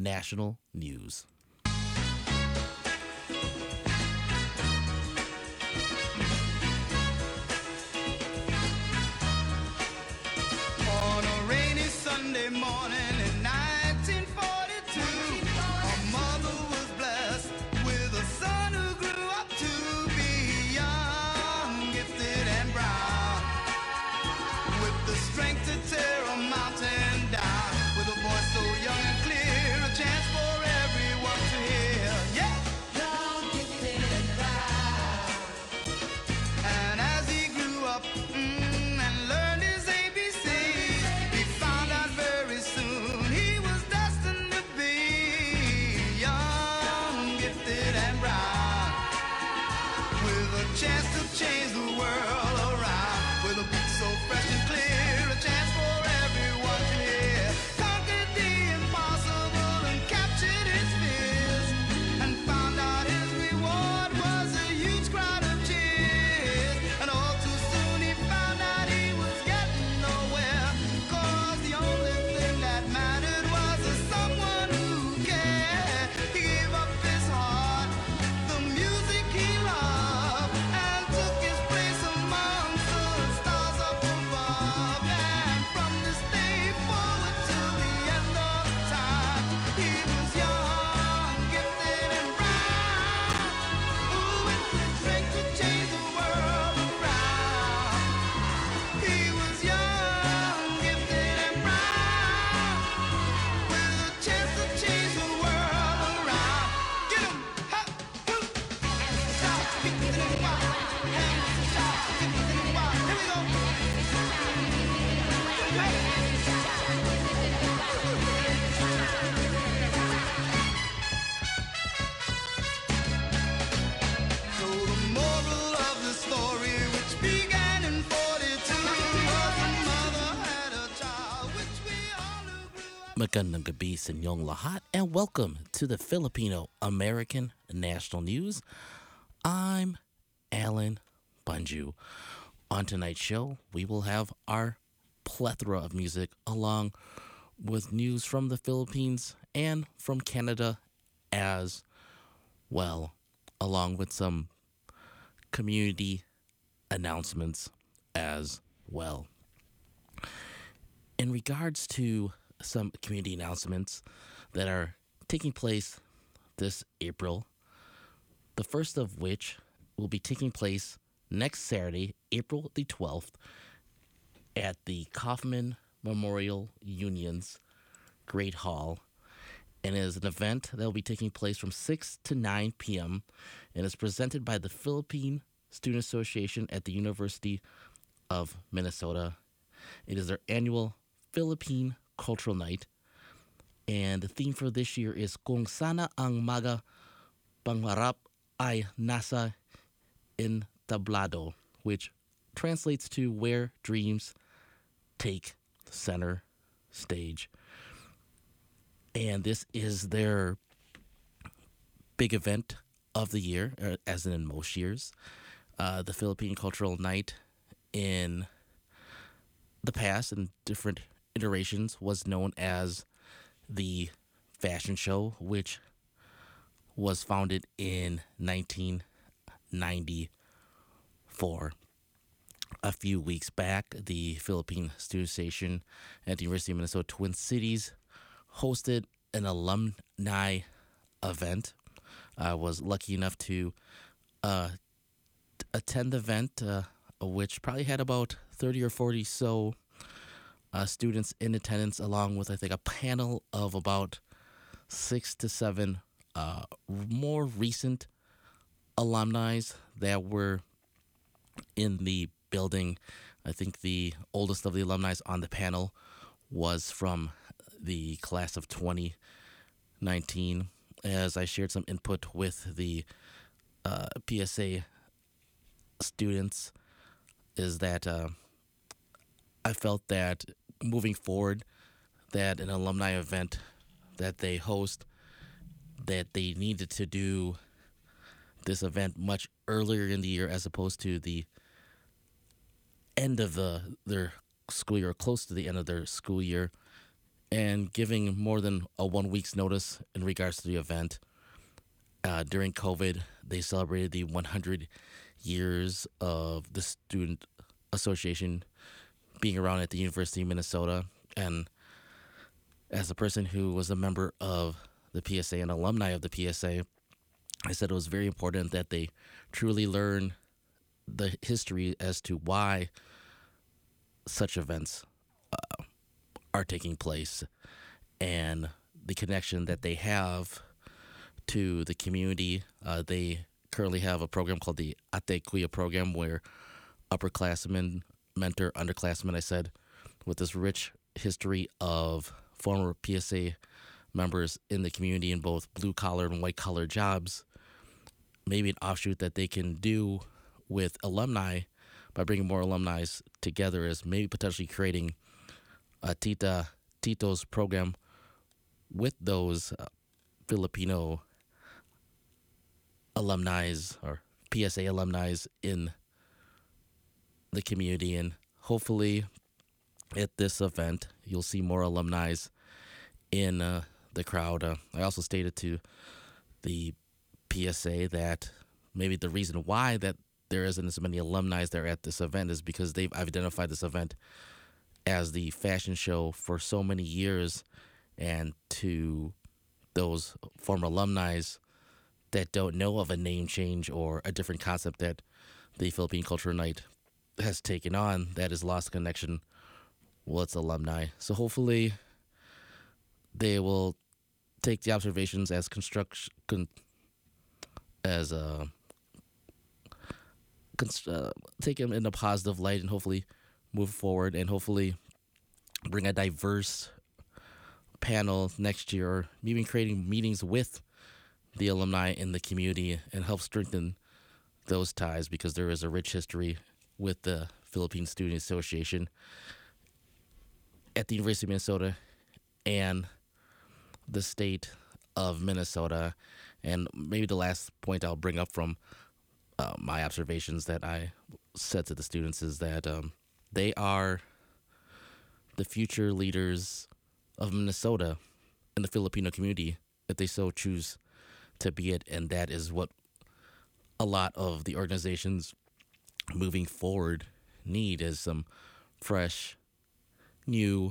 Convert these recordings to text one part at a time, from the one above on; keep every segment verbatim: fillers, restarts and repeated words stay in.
national news. On a rainy Sunday morning in nineteen forty-two, a mother was blessed with a son who grew up to be young, gifted and brown, with the strength to tear a mountain down, with a voice so young and clear, a chance for everyone to hear. Yeah! Young, gifted and brown. And as he grew up, mm, and learned his A B C, he found out very soon he was destined to be young, gifted and brown, with a chance to change the world around, with a beat so fresh and clear, a chance for everyone to hear. Conquered the impossible and captured his fears, and found out his reward was a huge crowd of cheers. And all too soon he found out he was getting nowhere, 'cause the only thing that mattered was a someone who cared. He gave up his heart, the music he loved, and took his place amongst the stars up above. And from this day forward till the end of time, he was young, gifted and brown, ooh, with the strength to change the world around. He was young, gifted and brown, with a chance to change the world around. Get 'em, ha, hoo, shout, gifted and wild, and shout, gifted and wild. Here we go. So the moral of the story, which began in forty-two, was a mother had a child, which we all knew grew up. Magandang gabi sa inyong lahat, and welcome to the Filipino American National News. I'm Alan Bunju. On tonight's show, we will have our plethora of music along with news from the Philippines and from Canada as well, along with some community announcements as well. In regards to some community announcements that are taking place this April, the first of which will be taking place next Saturday, April the twelfth, at the Kaufman Memorial Union's Great Hall. And it is an event that will be taking place from six to nine p.m. and is presented by the Philippine Student Association at the University of Minnesota. It is their annual Philippine Cultural Night. And the theme for this year is Kung Sana Ang Mga Pangarap Ay Nasa Entablado, which translates to Where Dreams Take Center Stage. And this is their big event of the year, uh, as in most years. Uh, the Philippine Cultural Night in the past, in different iterations, was known as the Fashion Show, which was founded in nineteen ninety-four. A few weeks back, the Philippine Student Station at the University of Minnesota Twin Cities hosted an alumni event. I was lucky enough to uh, t- attend the event, uh, which probably had about thirty or forty so uh, students in attendance, along with, I think, a panel of about six to seven uh, more recent alumni that were in the building. I think the oldest of the alumni on the panel was from the class of twenty nineteen. As I shared some input with the uh, P S A students, is that uh, I felt that moving forward, that an alumni event that they host, that they needed to do this event much earlier in the year as opposed to the end of the their school year, or close to the end of their school year, and giving more than a one week's notice in regards to the event. Uh, during COVID, they celebrated the one hundred years of the Student Association being around at the University of Minnesota. And as a person who was a member of the P S A and alumni of the P S A, I said it was very important that they truly learn the history as to why such events uh, are taking place and the connection that they have to the community. Uh, they currently have a program called the Ate Kuya program where upperclassmen mentor underclassmen, I said, with this rich history of former P S A members in the community in both blue-collar and white-collar jobs. Maybe an offshoot that they can do with alumni by bringing more alumni together is maybe potentially creating a Tita Tito's program with those uh, Filipino alumni or P S A alumni in the community. And hopefully at this event, you'll see more alumni in uh, the crowd. Uh, I also stated to the P S A that maybe the reason why that there isn't as many alumni there at this event is because they've identified this event as the fashion show for so many years. And to those former alumni that don't know of a name change or a different concept that the Philippine Culture Night has taken on, that has lost connection with its alumni. So hopefully they will take the observations as construction, con, as uh, const, uh, take them in a positive light and hopefully move forward and hopefully bring a diverse panel next year, or even creating meetings with the alumni in the community and help strengthen those ties, because there is a rich history with the Philippine Student Association at the University of Minnesota and the state of Minnesota. And maybe the last point I'll bring up from uh, my observations that I said to the students is that um, they are the future leaders of Minnesota and the Filipino community if they so choose to be it. And that is what a lot of the organizations moving forward need, is some fresh, new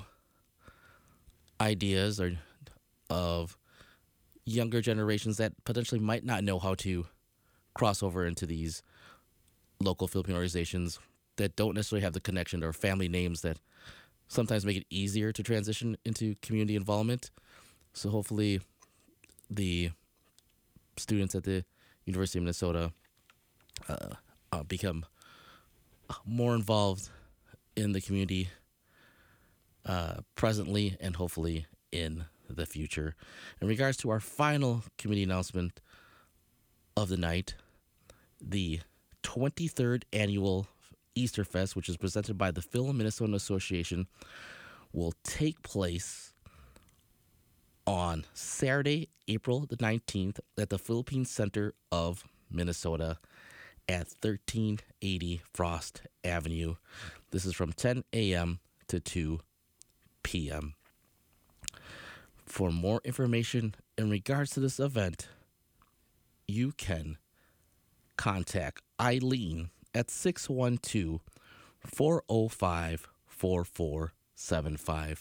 ideas or of younger generations that potentially might not know how to cross over into these local Filipino organizations that don't necessarily have the connection or family names that sometimes make it easier to transition into community involvement. So hopefully the students at the University of Minnesota uh, uh, become more involved in the community uh, presently and hopefully in the future. In regards to our final community announcement of the night, the twenty-third annual Easter Fest, which is presented by the Phil Minnesota Association, will take place on Saturday, April the nineteenth at the Philippine Center of Minnesota at thirteen eighty Frost Avenue. This is from ten a.m. to two p.m. For more information in regards to this event, you can contact Eileen at six one two, four oh five, four four seven five.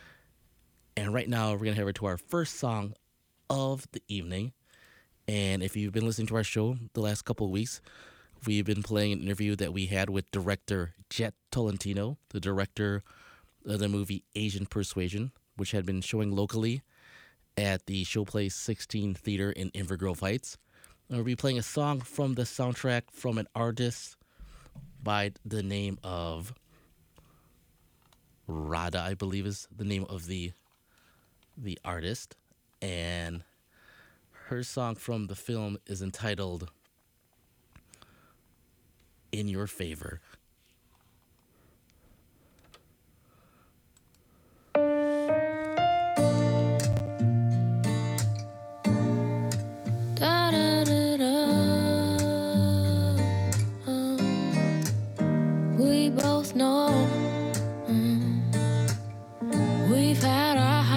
And right now, we're going to head over to our first song of the evening. And if you've been listening to our show the last couple of weeks, we've been playing an interview that we had with director Jet Tolentino, the director of the movie Asian Persuasion, which had been showing locally at the Showplace sixteen Theater in Inver Grove Heights. And we'll be playing a song from the soundtrack from an artist by the name of Rada, I believe is the name of the the artist. And her song from the film is entitled In Your Favor. We both know mm, we've had our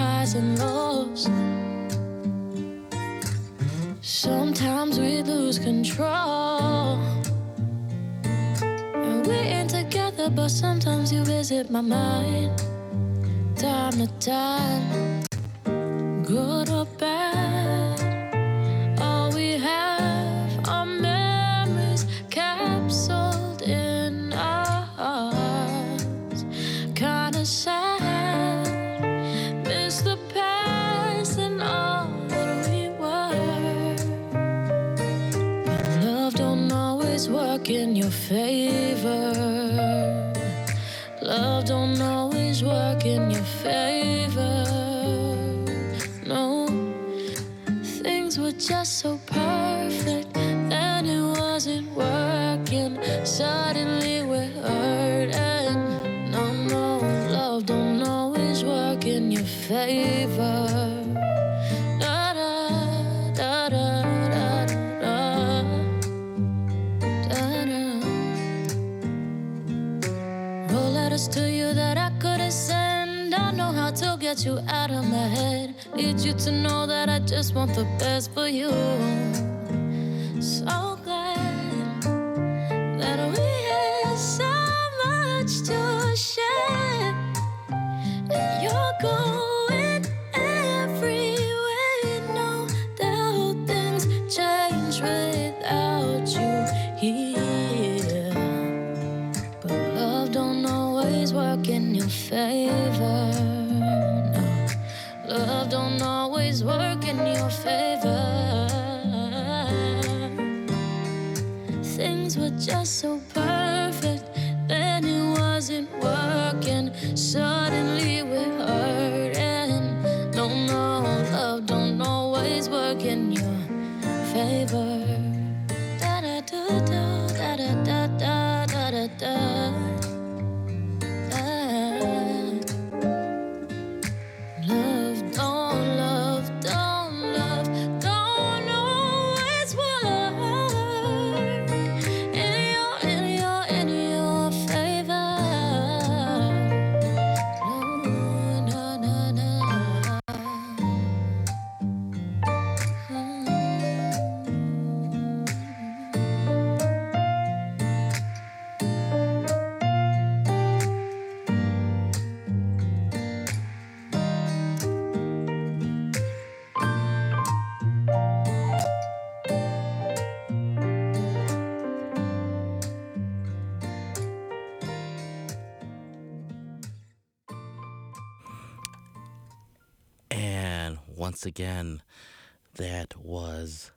Sometimes we lose control. And we ain't together, but sometimes you visit my mind. Time to time, good or bad, all we have are memories capsuled in our hearts. Kinda sad, miss the past and all that we were. But love don't always work in your favor. Love don't always work in your favor. No, things were just so perfect, then it wasn't working. Suddenly we're hurting. No, no, love don't always work in your favor. Da da da da da da da da. Wrote letters to you that I couldn't send. Don't know how to get you out of my head. Need you to know that I just want the best for you. So glad that we had so much to share. And you're going everywhere. No, the whole thing's changed without you here. But love don't always work in your favor. No, love don't always work in your favor. Things were just so perfect, then it wasn't working. Suddenly we're hurting. No, no, love don't always work in your favor. Da da da da da da da da da da. Love, don't love, don't love, don't always work in your, in your, in your favor. No, no, no, no. And once again, that was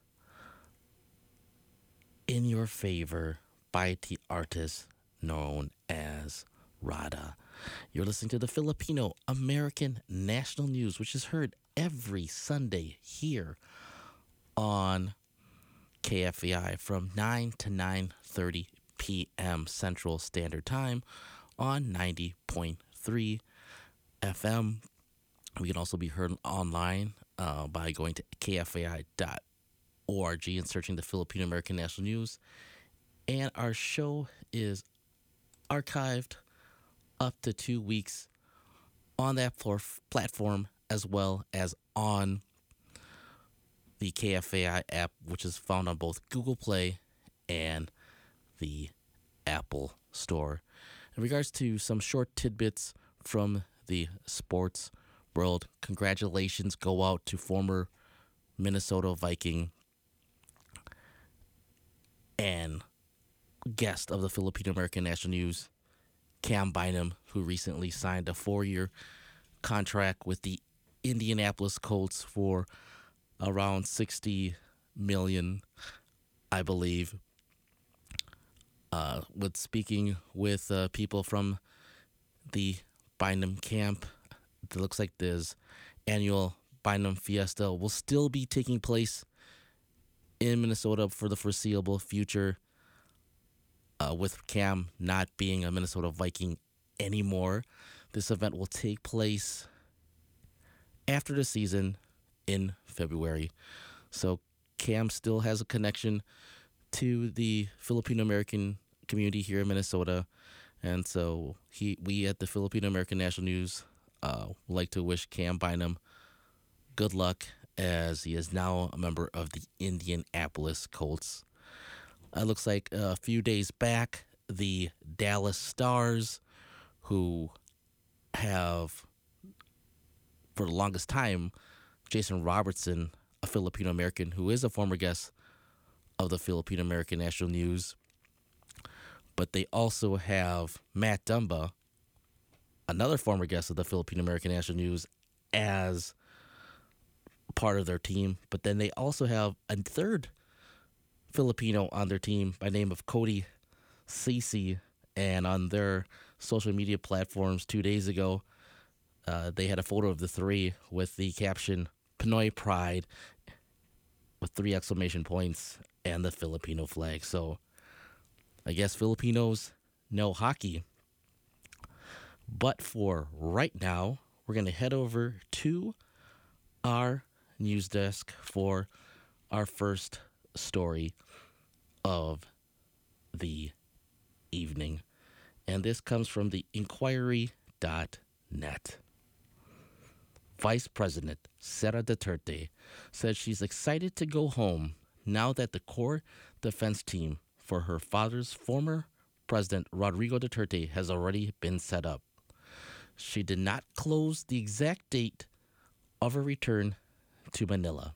In Your Favor by the artist known as Rada. You're listening to the Filipino American National News, which is heard every Sunday here on K F A I from nine to nine thirty p.m. Central Standard Time on ninety point three F M. We can also be heard online uh, by going to K F A I dot org and searching the Filipino American National News. And our show is archived up to two weeks on that floor platform, as well as on the K F A I app, which is found on both Google Play and the Apple Store. In regards to some short tidbits from the sports world, congratulations go out to former Minnesota Viking and guest of the Filipino American National News, Cam Bynum, who recently signed a four-year contract with the Indianapolis Colts for around sixty million dollars, I believe. Uh, with speaking with uh, people from the Bynum camp, it looks like this annual Bynum Fiesta will still be taking place in Minnesota for the foreseeable future, uh, with Cam not being a Minnesota Viking anymore. This event will take place after the season in February. So Cam still has a connection to the Filipino American community here in Minnesota, and so he we at the Filipino American National News uh, would like to wish Cam Bynum good luck as he is now a member of the Indianapolis Colts. It looks like a few days back, the Dallas Stars, who have, for the longest time, Jason Robertson, a Filipino American who is a former guest of the Filipino American National News. But they also have Matt Dumba, another former guest of the Filipino American National News, as part of their team. But then they also have a third Filipino on their team by name of Cody Ceci. And on their social media platforms two days ago, uh, they had a photo of the three with the caption, Pinoy Pride, with three exclamation points and the Filipino flag. So I guess Filipinos know hockey. But for right now, we're going to head over to our news desk for our first story of the evening. And this comes from the inquiry dot net. Vice President Sara Duterte said she's excited to go home now that the core defense team for her father's former president, Rodrigo Duterte, has already been set up. She did not close the exact date of her return to Manila.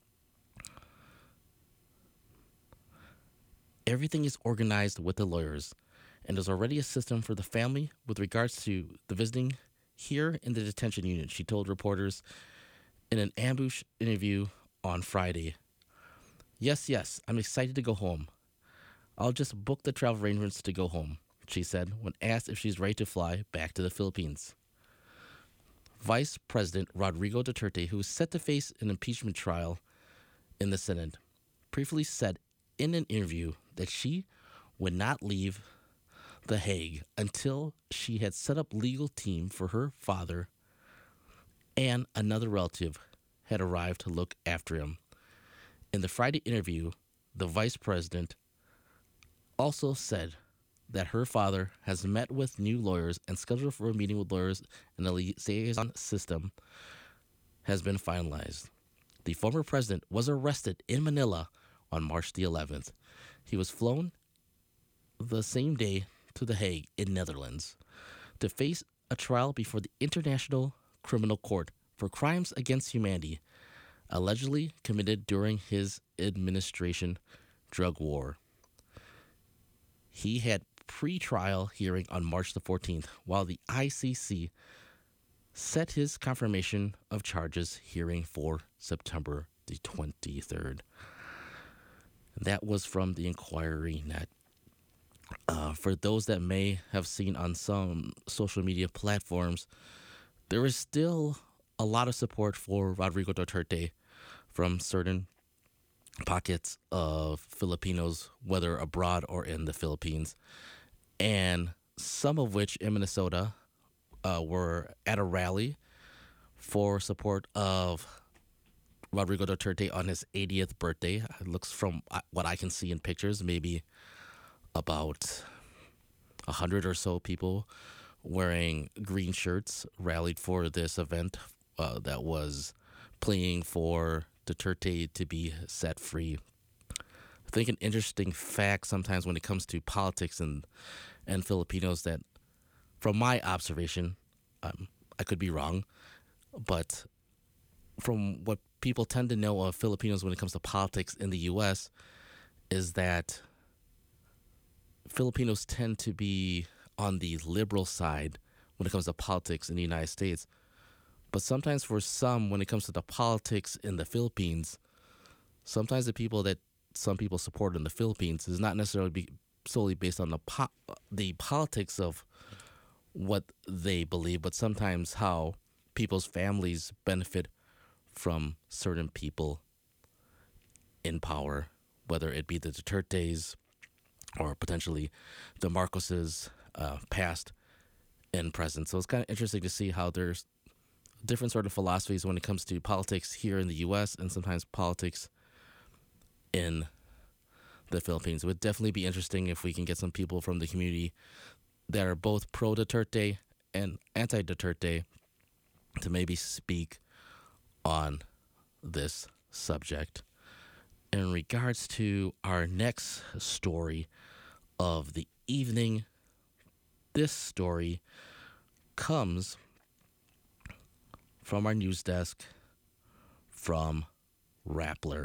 Everything is organized with the lawyers, and there's already a system for the family with regards to the visiting here in the detention unit, she told reporters in an ambush interview on Friday. Yes, yes, I'm excited to go home. I'll just book the travel arrangements to go home, she said when asked if she's ready to fly back to the Philippines. Vice President Rodrigo Duterte, who is set to face an impeachment trial in the Senate, briefly said in an interview that she would not leave The Hague until she had set up legal team for her father and another relative had arrived to look after him. In the Friday interview, the vice president also said that her father has met with new lawyers and scheduled for a meeting with lawyers, and the liaison system has been finalized. The former president was arrested in Manila on March the eleventh. He was flown the same day to The Hague in Netherlands to face a trial before the International Criminal Court for crimes against humanity allegedly committed during his administration drug war. He had pre-trial hearing on March the fourteenth, while the I C C set his confirmation of charges hearing for September the twenty-third. That was from the Inquiry dot net. Uh, for those that may have seen on some social media platforms, there is still a lot of support for Rodrigo Duterte from certain pockets of Filipinos, whether abroad or in the Philippines, and some of which in Minnesota uh, were at a rally for support of Rodrigo Duterte on his eightieth birthday. It looks, from what I can see in pictures, maybe about a hundred or so people wearing green shirts rallied for this event uh, that was pleading for Duterte to be set free. I think an interesting fact sometimes when it comes to politics and and Filipinos, that from my observation, um, I could be wrong, but from what people tend to know of Filipinos when it comes to politics in the U S is that Filipinos tend to be on the liberal side when it comes to politics in the United States. But sometimes for some, when it comes to the politics in the Philippines, sometimes the people that some people support in the Philippines is not necessarily be solely based on the po- the politics of what they believe, but sometimes how people's families benefit from certain people in power, whether it be the Dutertes or potentially the Marcoses, uh, past and present. So it's kind of interesting to see how there's different sort of philosophies when it comes to politics here in the U S and sometimes politics in the Philippines. It would definitely be interesting if we can get some people from the community that are both pro-Duterte and anti-Duterte to maybe speak on this subject. In regards to our next story of the evening, this story comes from our news desk from Rappler.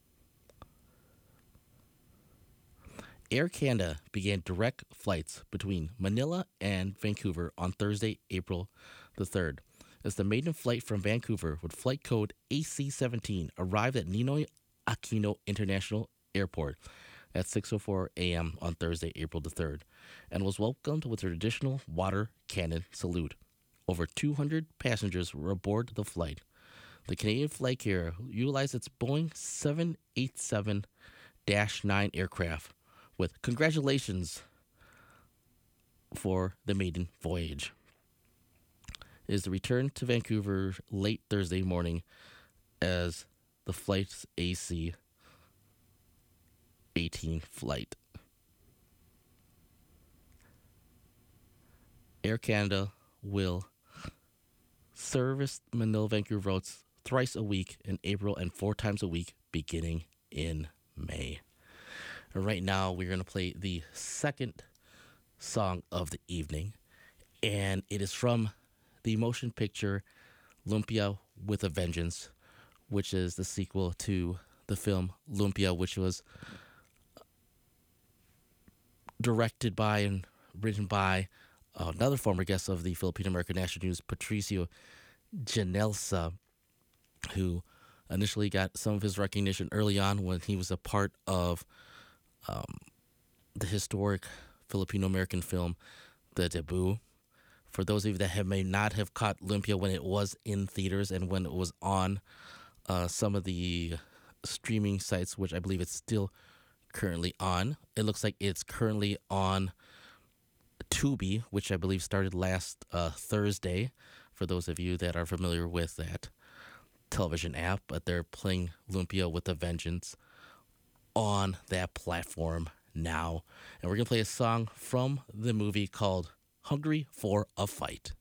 Air Canada began direct flights between Manila and Vancouver on Thursday, April the third, as the maiden flight from Vancouver with flight code A C seventeen arrived at Ninoy Aquino International Airport at six oh four a.m. on Thursday, April the third, and was welcomed with a traditional water cannon salute. Over two hundred passengers were aboard the flight. The Canadian flight carrier utilized its Boeing seven eighty-seven dash nine aircraft with congratulations for the maiden voyage. It is the return to Vancouver late Thursday morning as the flight's A C eighteen flight. Air Canada will service Manila Vancouver routes thrice a week in April and four times a week beginning in May. And right now, we're going to play the second song of the evening, and it is from the motion picture Lumpia with a Vengeance, which is the sequel to the film Lumpia, which was directed by and written by another former guest of the Filipino American National News, Patricio Janelsa, who initially got some of his recognition early on when he was a part of um, the historic Filipino American film, The Debut. For those of you that have, may not have caught Lumpia when it was in theaters and when it was on uh, some of the streaming sites, which I believe it's still currently on. It looks like it's currently on Tubi, which I believe started last uh, Thursday, for those of you that are familiar with that television app. But they're playing Lumpia with a Vengeance on that platform now. And we're going to play a song from the movie called Hungry for a Fight.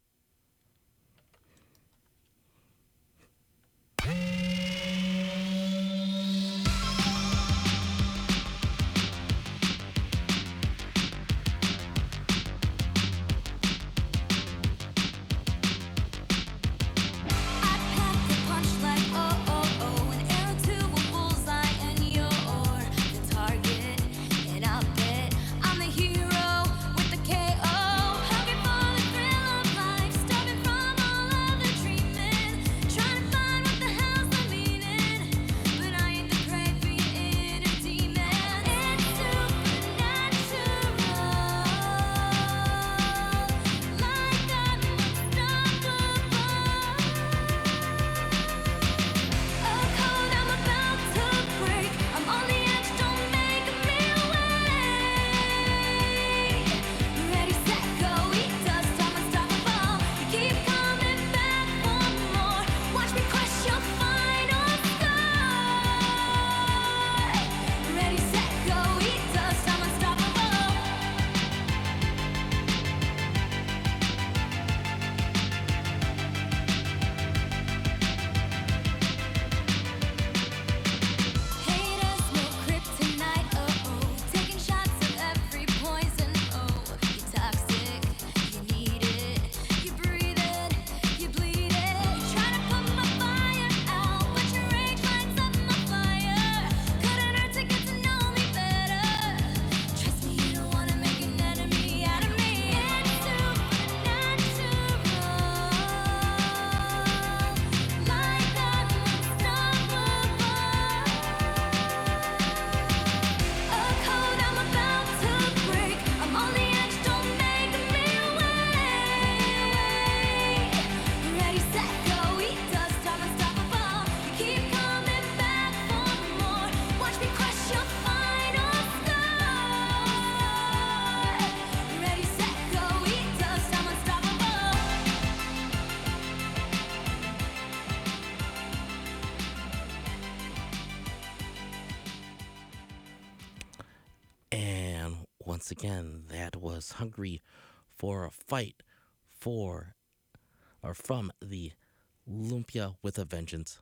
Once again, that was Hungry for a Fight for or from the Lumpia with a Vengeance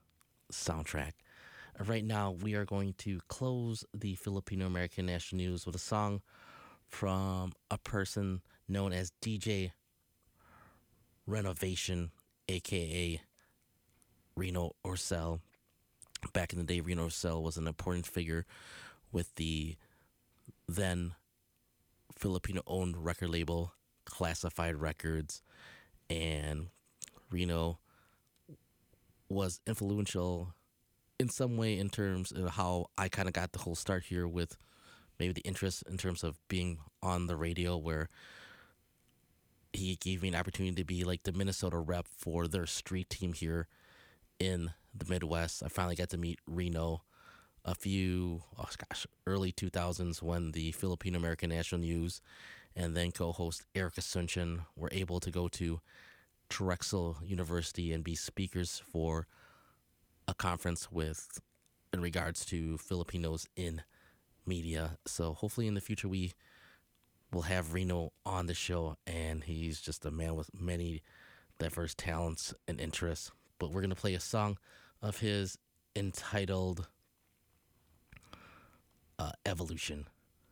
soundtrack. Uh, Right now, we are going to close the Filipino American National News with a song from a person known as D J Renovation, aka Reno Orcel. Back in the day, Reno Orcel was an important figure with the then Filipino owned record label, Classified Records, and Reno was influential in some way in terms of how I kind of got the whole start here with maybe the interest in terms of being on the radio, where he gave me an opportunity to be like the Minnesota rep for their street team here in the Midwest. I finally got to meet Reno a few, oh gosh, early two thousands when the Filipino American National News and then co-host Eric Asuncion were able to go to Drexel University and be speakers for a conference with in regards to Filipinos in media. So hopefully in the future we will have Reno on the show, and he's just a man with many diverse talents and interests. But we're going to play a song of his entitled uh, Evolution.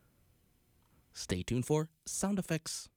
Stay tuned for sound effects.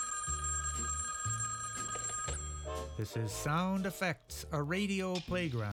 This is Sound Effects, a radio playground.